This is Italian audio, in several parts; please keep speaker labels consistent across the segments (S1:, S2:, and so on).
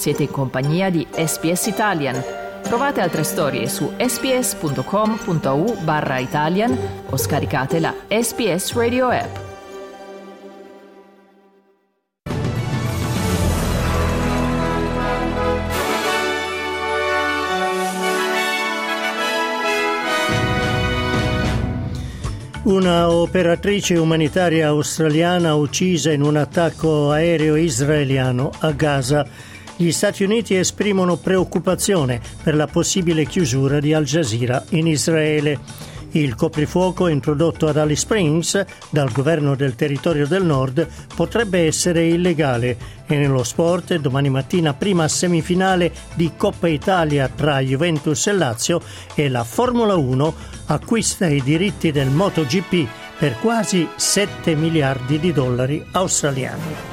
S1: Siete in compagnia di SBS Italian. Trovate altre storie su sbs.com.au/Italian o scaricate la SBS Radio app.
S2: Una operatrice umanitaria australiana uccisa in un attacco aereo israeliano a Gaza. Gli Stati Uniti esprimono preoccupazione per la possibile chiusura di Al Jazeera in Israele. Il coprifuoco introdotto ad Alice Springs dal governo del territorio del nord potrebbe essere illegale e nello sport domani mattina prima semifinale di Coppa Italia tra Juventus e Lazio e la Formula 1 acquista i diritti del MotoGP per quasi $7 miliardi australiani.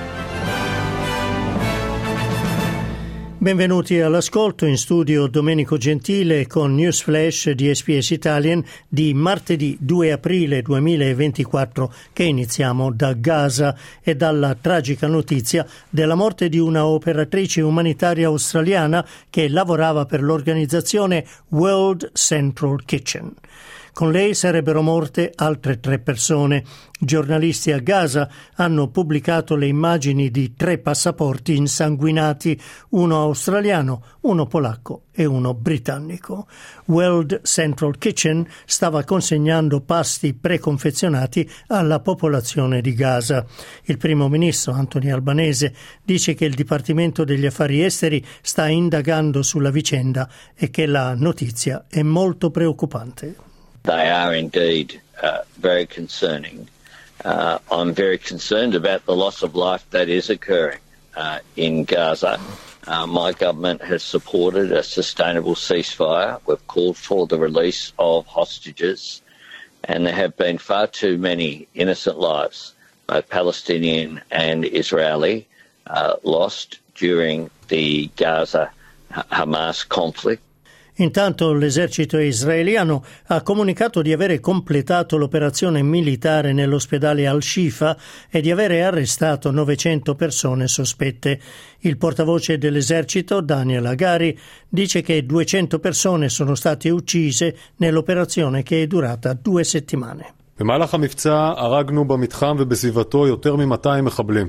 S2: Benvenuti all'ascolto, in studio Domenico Gentile con News Flash di SBS Italian di martedì 2 aprile 2024 che iniziamo da Gaza e dalla tragica notizia della morte di una operatrice umanitaria australiana che lavorava per l'organizzazione World Central Kitchen. Con lei sarebbero morte altre 3 persone. Giornalisti a Gaza hanno pubblicato le immagini di 3 passaporti insanguinati, uno australiano, uno polacco e uno britannico. World Central Kitchen stava consegnando pasti preconfezionati alla popolazione di Gaza. Il primo ministro Anthony Albanese dice che il Dipartimento degli Affari Esteri sta indagando sulla vicenda e che la notizia è molto preoccupante.
S3: They are indeed very concerning. I'm very concerned about the loss of life that is occurring in Gaza. My government has supported a sustainable ceasefire. We've called for the release of hostages, and there have been far too many innocent lives, both Palestinian and Israeli, lost during the Gaza-Hamas conflict.
S2: Intanto l'esercito israeliano ha comunicato di avere completato l'operazione militare nell'ospedale Al-Shifa e di avere arrestato 900 persone sospette. Il portavoce dell'esercito, Daniel Hagari, dice che 200 persone sono state uccise nell'operazione che è durata 2 settimane.
S4: במהלך המבצע הרגנו במתחם ובסביבתו יותר מ-200 מחבלים.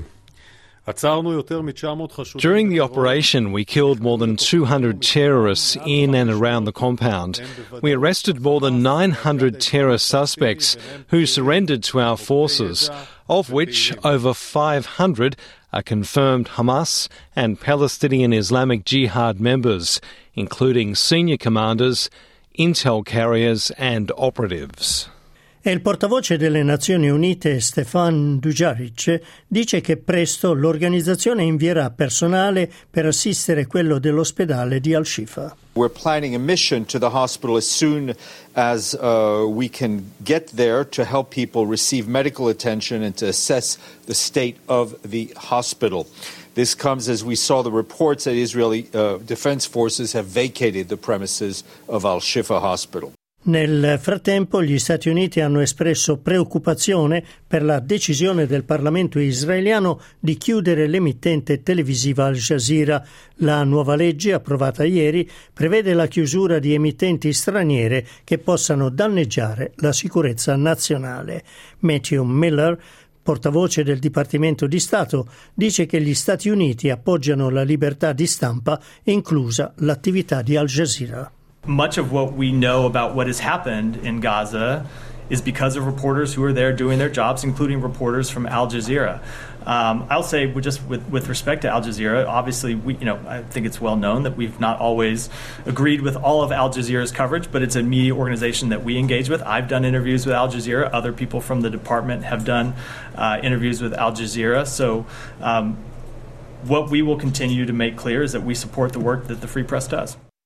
S5: During the operation, we killed more than 200 terrorists in and around the compound. We arrested more than 900 terrorist suspects who surrendered to our forces, of which over 500 are confirmed Hamas and Palestinian Islamic Jihad members, including senior commanders, intel carriers and operatives.
S2: E il portavoce delle Nazioni Unite, Stefan Dujarric, dice che presto l'organizzazione invierà personale per assistere quello dell'ospedale di Al-Shifa.
S6: We're planning a mission to the hospital as soon as we can get there to help people receive medical attention and to assess the state of the hospital. This comes as we saw the reports that Israeli defense forces have vacated the premises of Al-Shifa Hospital.
S2: Nel frattempo gli Stati Uniti hanno espresso preoccupazione per la decisione del Parlamento israeliano di chiudere l'emittente televisiva Al Jazeera. La nuova legge, approvata ieri, prevede la chiusura di emittenti straniere che possano danneggiare la sicurezza nazionale. Matthew Miller, portavoce del Dipartimento di Stato, dice che gli Stati Uniti appoggiano la libertà di stampa, inclusa l'attività di Al Jazeera.
S7: Much of what we know about what has happened in Gaza is because of reporters who are there doing their jobs, including reporters from Al Jazeera. I'll say, just with respect to Al Jazeera, obviously, I think it's well known that we've not always agreed with all of Al Jazeera's coverage, but it's a media organization that we engage with. I've done interviews with Al Jazeera. Other people from the department have done interviews with Al Jazeera. So what we will continue to make clear is that we support the work that the Free Press does.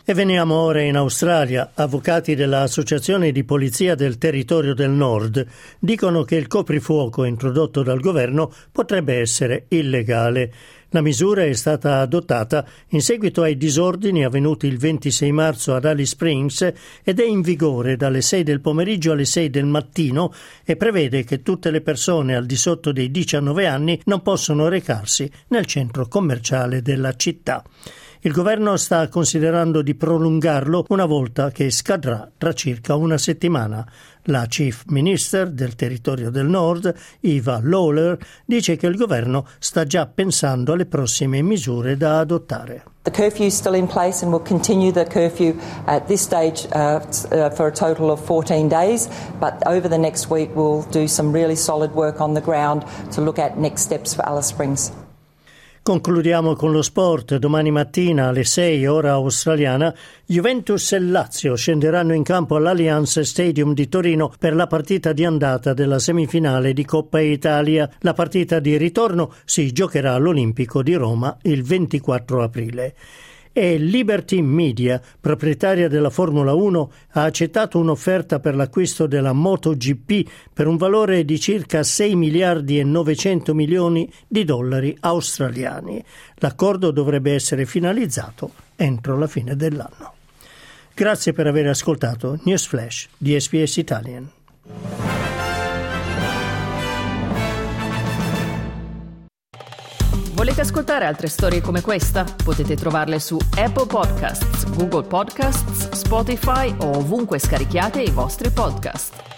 S2: E veniamo ora in Australia. Avvocati dell'Associazione di Polizia del Territorio del Nord dicono che il coprifuoco introdotto dal governo potrebbe essere illegale. La misura è stata adottata in seguito ai disordini avvenuti il 26 marzo ad Alice Springs ed è in vigore dalle 6 del pomeriggio alle 6 del mattino e prevede che tutte le persone al di sotto dei 19 anni non possono recarsi nel centro commerciale della città. Il governo sta considerando di prolungarlo una volta che scadrà tra circa una settimana. La Chief Minister del Territorio del Nord, Eva Lawler, dice che il governo sta già pensando alle prossime misure da adottare.
S8: The curfew is still in place and we'll continue the curfew at this stage for a total of 14 days, but over the next week we'll do some really solid work on the ground to look at next steps for Alice Springs.
S2: Concludiamo con lo sport. Domani mattina alle 6 ora australiana Juventus e Lazio scenderanno in campo all'Allianz Stadium di Torino per la partita di andata della semifinale di Coppa Italia. La partita di ritorno si giocherà all'Olimpico di Roma il 24 aprile. E Liberty Media, proprietaria della Formula 1, ha accettato un'offerta per l'acquisto della MotoGP per un valore di circa 6 miliardi e 900 milioni di dollari australiani. L'accordo dovrebbe essere finalizzato entro la fine dell'anno. Grazie per aver ascoltato News Flash di SBS Italian.
S1: Volete ascoltare altre storie come questa? Potete trovarle su Apple Podcasts, Google Podcasts, Spotify o ovunque scarichiate i vostri podcast.